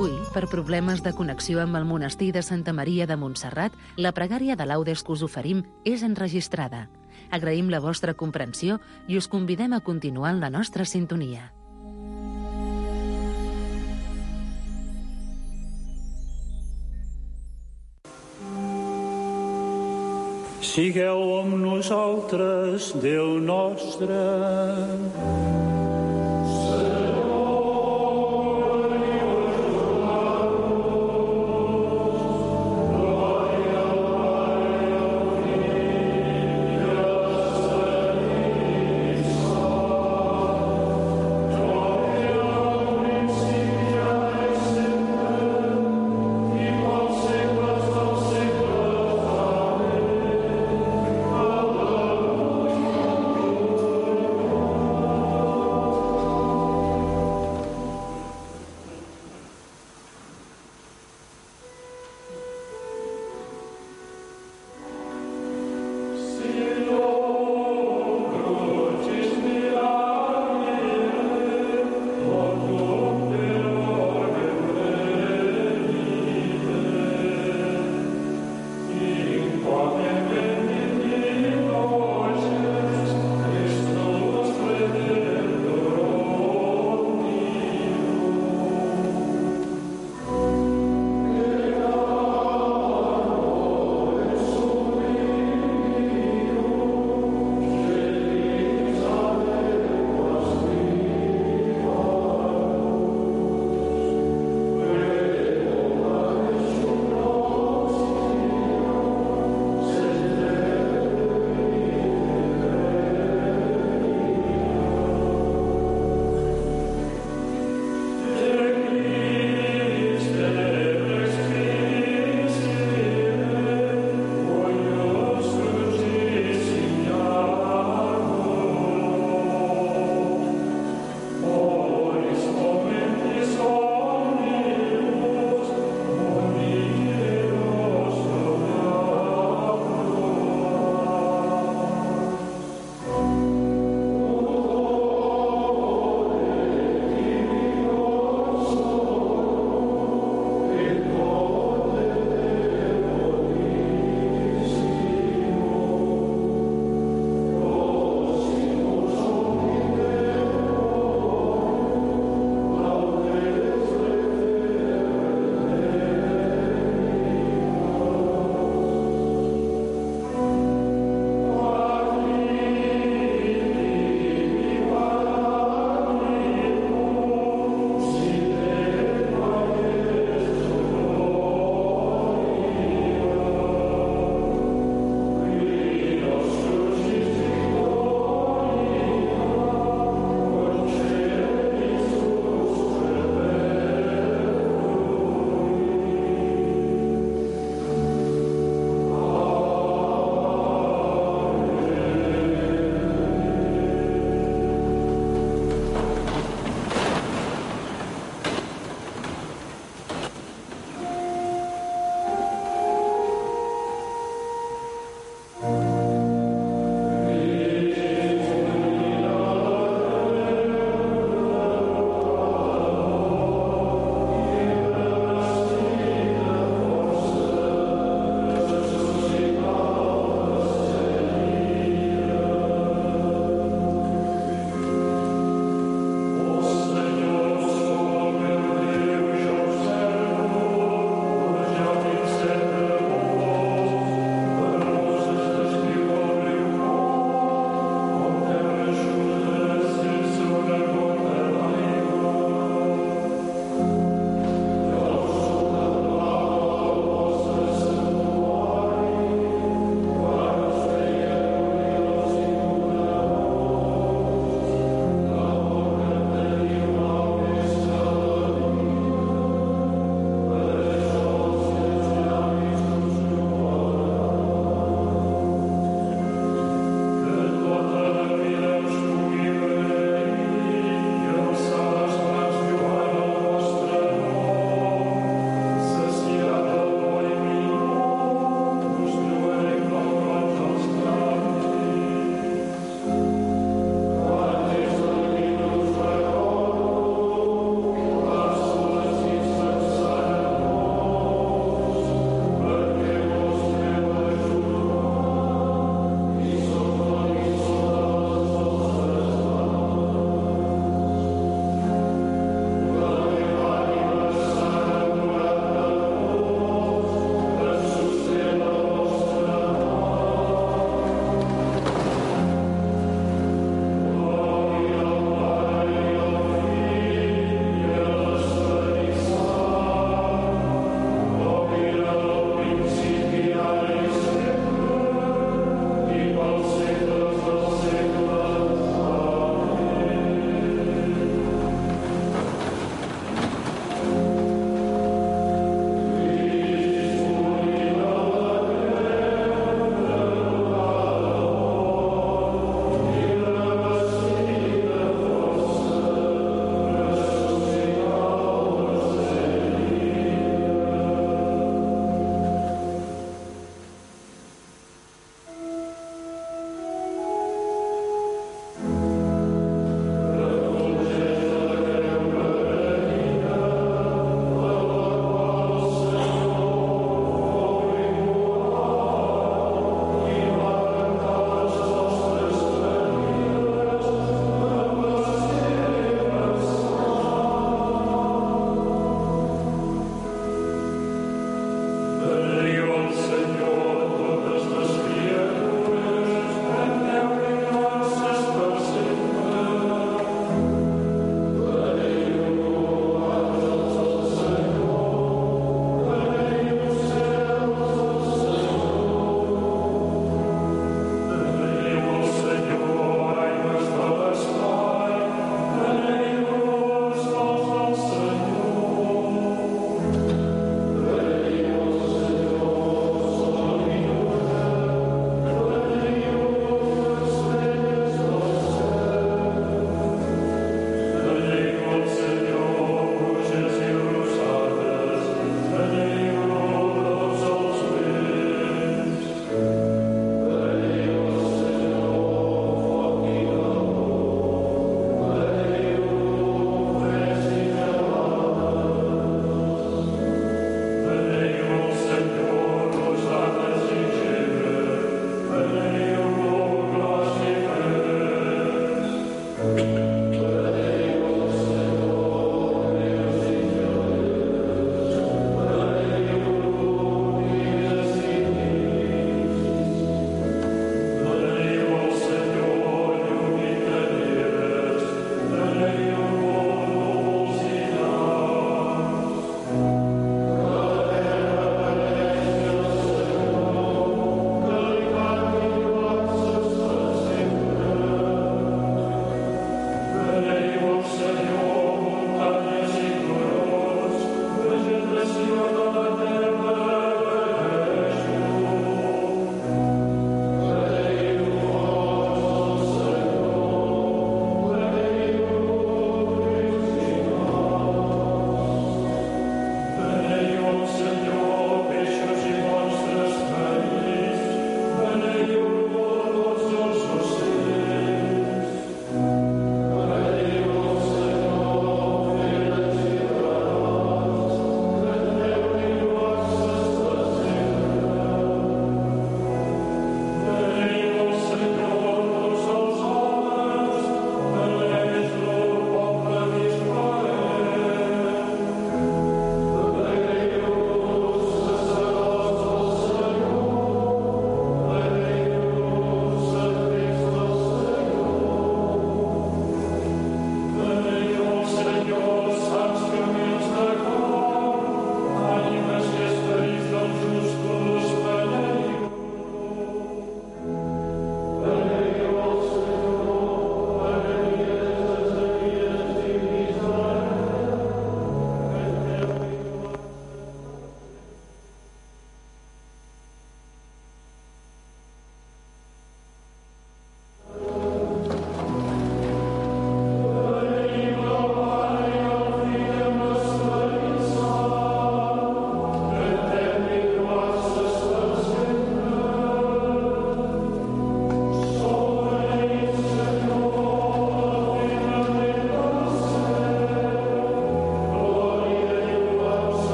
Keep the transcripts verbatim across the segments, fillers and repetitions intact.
Avui, per problemes de connexió amb el monestir de Santa Maria de Montserrat, la pregària de laudes que us oferim és enregistrada. Agraïm la vostra comprensió i us convidem a continuar en la nostra sintonia. Sigueu amb nosaltres, Déu nostre.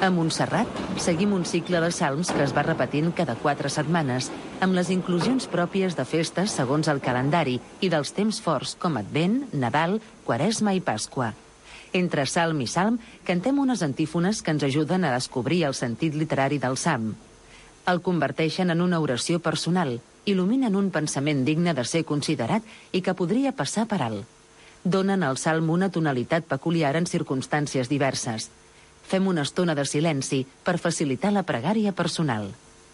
A Montserrat seguim un cicle de salms que es va repetint cada quatre setmanes, amb les inclusions pròpies de festes segons el calendari i dels temps forts com Advent, Nadal, Quaresma i Pasqua. Entre salm i salm cantem unes antífones que ens ajuden a descobrir el sentit literari del salm. El converteixen en una oració personal, il·luminen un pensament digne de ser considerat i que podria passar per alt. Donen al salm una tonalitat peculiar en circumstàncies diverses. Fem una estona de silenci per facilitar la pregària personal.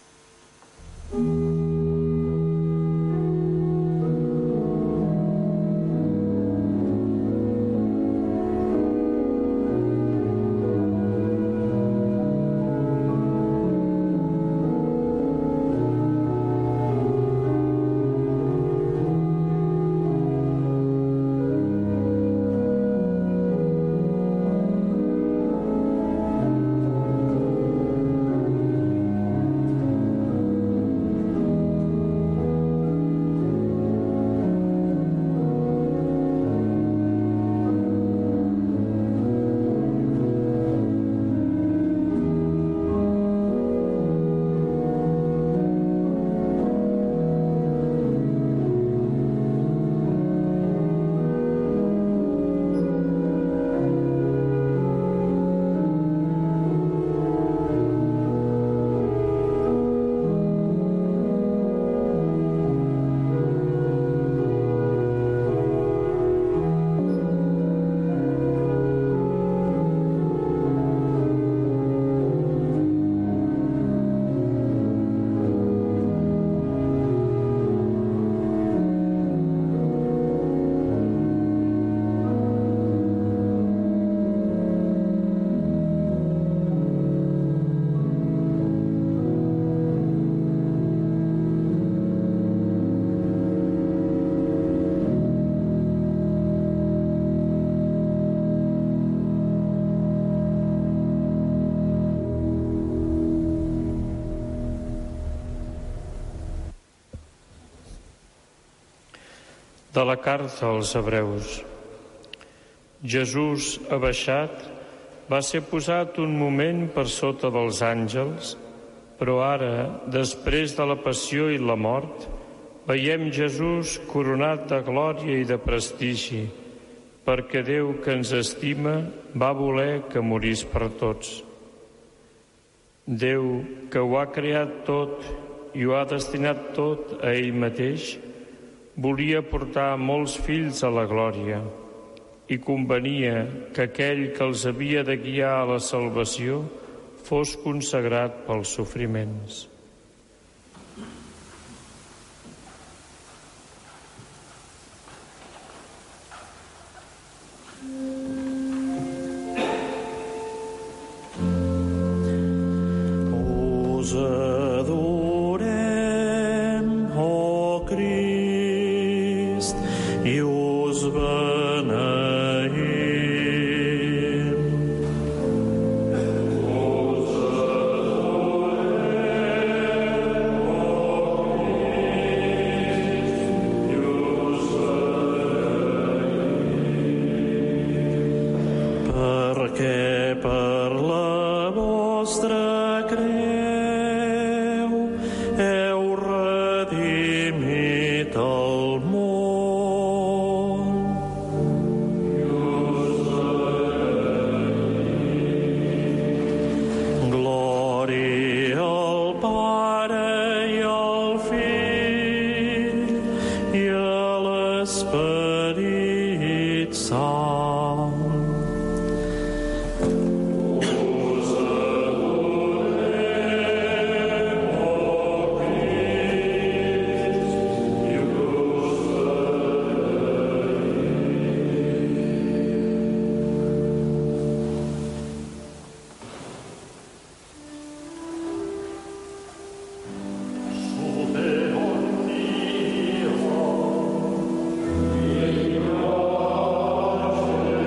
De la carta als Hebreus. Jesús, abaixat, va ser posat un moment per sota dels àngels, però ara, després de la passió i la mort, veiem Jesús coronat de glòria i de prestigi, perquè Déu, que ens estima, va voler que morís per tots. Déu, que ho ha creat tot i ho ha destinat tot a ell mateix, volia portar molts fills a la glòria i convenia que aquell que els havia de guiar a la salvació fos consagrat pels sofriments. Us adorem, oh Crist, i us beneïm. Us adorem, oh Crist, i us beneïm. Perquè per la vostra creu heu redimit el món. Glòria al Pare i al Fill i a l'Esperit Sant. Amen.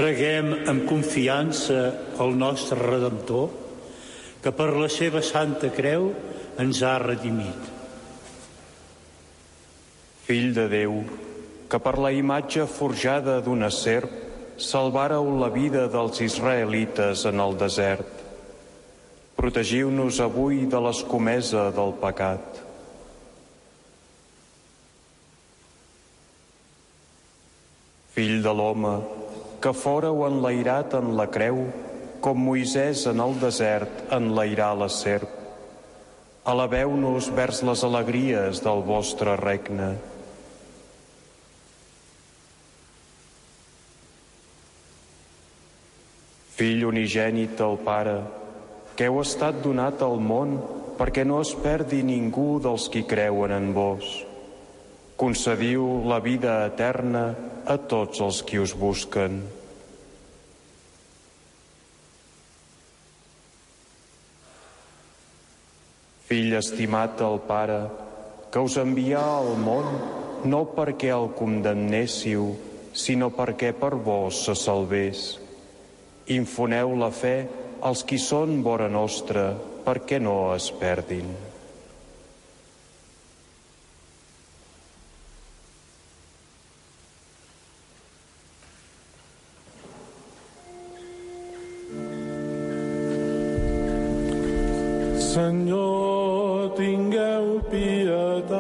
Preguem amb confiança al nostre Redemptor, que per la seva santa creu ens ha redimit. Fill de Déu, que per la imatge forjada d'una serp salvàreu la vida dels israelites en el desert, protegiu-nos avui de l'escomesa del pecat. Fill de l'home, que fóreu enlairat en la creu, com Moisès en el desert enlairà la serp. Alabeu-nos vers les alegries del vostre regne. Fill unigènit del Pare, que heu estat donat al món perquè no es perdi ningú dels qui creuen en vos. Concediu la vida eterna a tots els qui us busquen. Fill estimat del Pare, que us envià al món no perquè el condemnéssiu, sinó perquè per vos se salvés. Infoneu la fe als qui són vora nostra, perquè no es perdin. Senyor, tingueu pietat.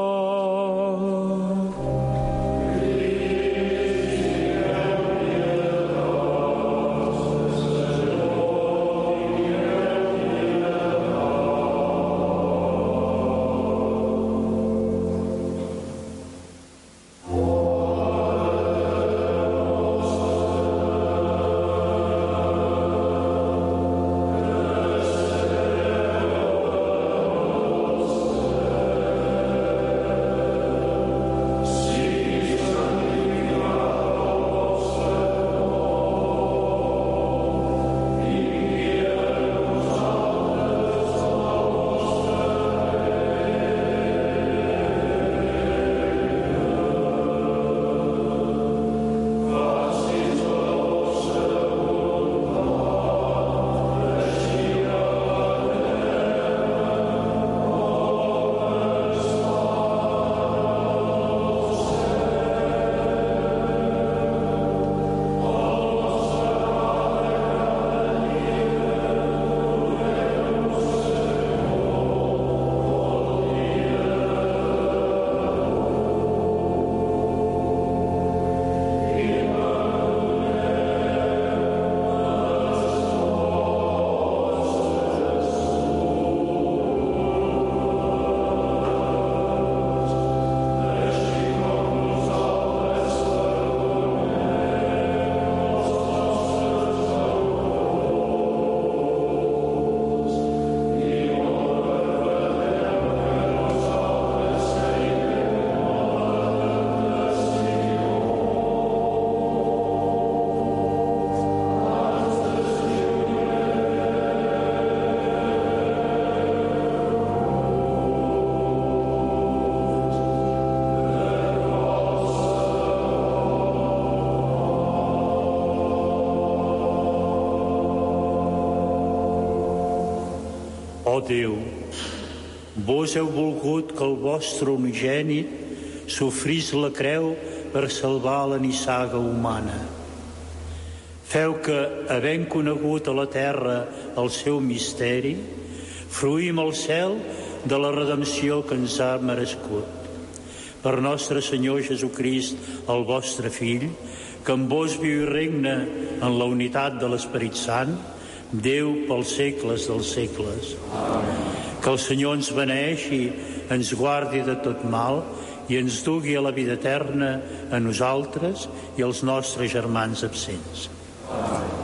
Ó Déu, vos heu volgut que el vostre unigènit sofrís la creu per salvar la nissaga humana. Feu que, havent conegut a la terra el seu misteri, fruïm al cel de la redempció que ens ha merescut. Per nostre Senyor Jesucrist, el vostre Fill, que amb vos viu i regna en la unitat de l'Esperit Sant, Déu pels segles dels segles. Amén. Que el Senyor ens beneeixi, ens guardi de tot mal i ens dugui a la vida eterna a nosaltres i als nostres germans absents. Amén.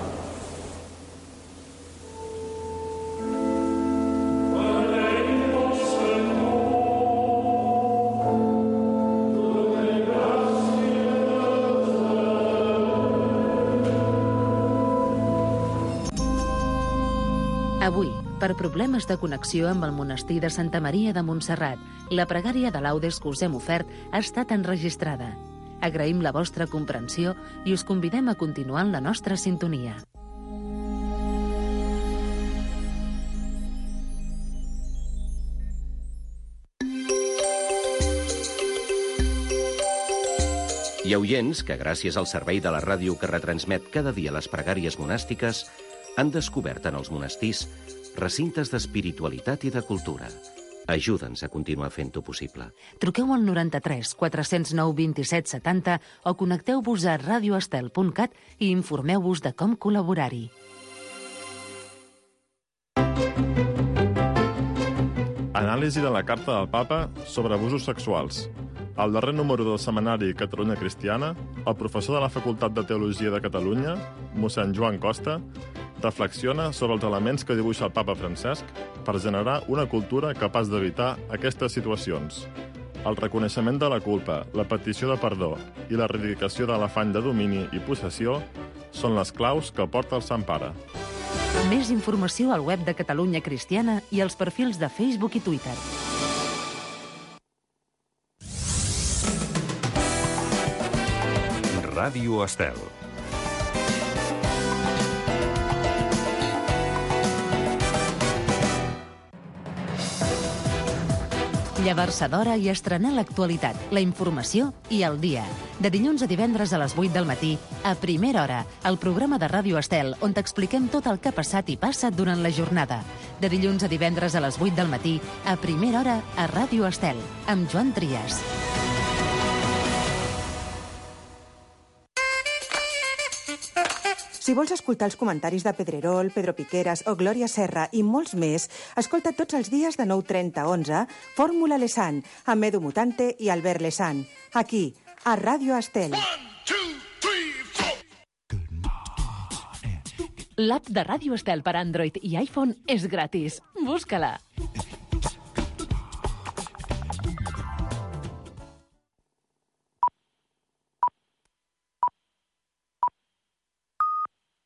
Avui, per problemes de connexió amb el monestir de Santa Maria de Montserrat, la pregària de laudes que us hem ofert ha estat enregistrada. Agraïm la vostra comprensió i us convidem a continuar en la nostra sintonia. Hi ha oients que, gràcies al servei de la ràdio que retransmet cada dia les pregàries monàstiques, han descobert en els monestirs recintes d'espiritualitat i de cultura. Ajuda'ns a continuar fent-ho possible. Truqueu al noranta-tres quatre cents nou vint-i-set setanta o connecteu-vos a radioestel punt cat i informeu-vos de com col·laborar-hi. Anàlisi de la carta del Papa sobre abusos sexuals. Al darrer número del setmanari Catalunya Cristiana, el professor de la Facultat de Teologia de Catalunya, mossèn Joan Costa, reflexiona sobre els elements que dibuixa el papa Francesc per generar una cultura capaç d'evitar aquestes situacions. El reconeixement de la culpa, la petició de perdó i l'erradicació de l'afany de domini i possessió són les claus que porta el Sant Pare. Més informació al web de Catalunya Cristiana i als perfils de Facebook i Twitter. Ràdio Estel. Llevar-se d'hora i estrenar l'actualitat, la informació i el dia. De dilluns a divendres a les vuit del matí, a Primera Hora, el programa de Ràdio Estel, on t'expliquem tot el que ha passat i passa durant la jornada. De dilluns a divendres a les vuit del matí, a Primera Hora, a Ràdio Estel, amb Joan Trias. Si vols escoltar els comentaris de Pedrerol, Pedro Piqueras o Glòria Serra i molts més, escolta tots els dies de nou trenta a onze Fórmula Lesan, amb Edu Mutante i Albert Lesan. Aquí, a Ràdio Estel. L'app de Ràdio Estel per Android i iPhone és gratis. Busca-la.